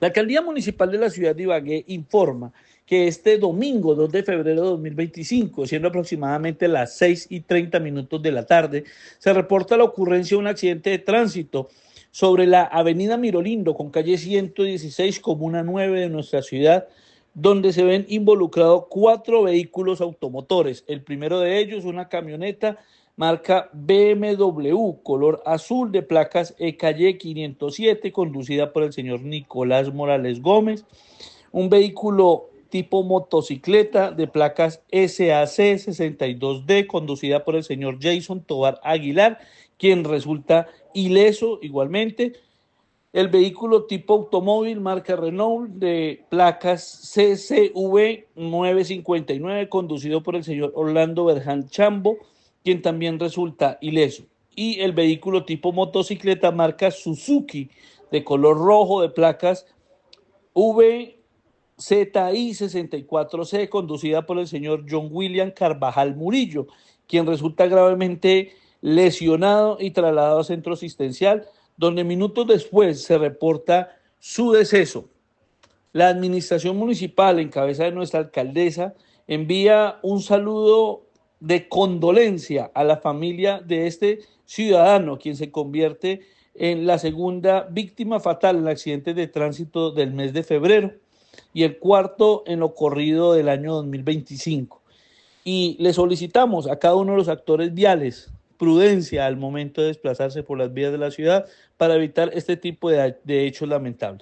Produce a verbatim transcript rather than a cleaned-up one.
La Alcaldía Municipal de la ciudad de Ibagué informa que este domingo dos de febrero de dos mil veinticinco, siendo aproximadamente las seis y treinta minutos de la tarde, se reporta la ocurrencia de un accidente de tránsito sobre la avenida Mirolindo con calle ciento dieciséis, comuna nueve de nuestra ciudad, donde se ven involucrados cuatro vehículos automotores. El primero de ellos, una camioneta marca B M W, color azul, de placas E K Y quinientos siete, conducida por el señor Nicolás Morales Gómez. Un vehículo tipo motocicleta de placas S A C sesenta y dos D, conducida por el señor Jason Tobar Aguilar, quien resulta ileso igualmente. El vehículo tipo automóvil marca Renault de placas C C V novecientos cincuenta y nueve, conducido por el señor Orlando Berján Chambo, quien también resulta ileso. Y el vehículo tipo motocicleta marca Suzuki de color rojo de placas V Z I sesenta y cuatro C, conducida por el señor John William Carvajal Murillo, quien resulta gravemente lesionado y trasladado a centro asistencial, donde minutos después se reporta su deceso. La administración municipal, en cabeza de nuestra alcaldesa, envía un saludo de condolencia a la familia de este ciudadano, quien se convierte en la segunda víctima fatal en accidentes de tránsito del mes de febrero y el cuarto en lo corrido del año dos mil veinticinco. Y le solicitamos a cada uno de los actores viales prudencia al momento de desplazarse por las vías de la ciudad para evitar este tipo de, de hechos lamentables.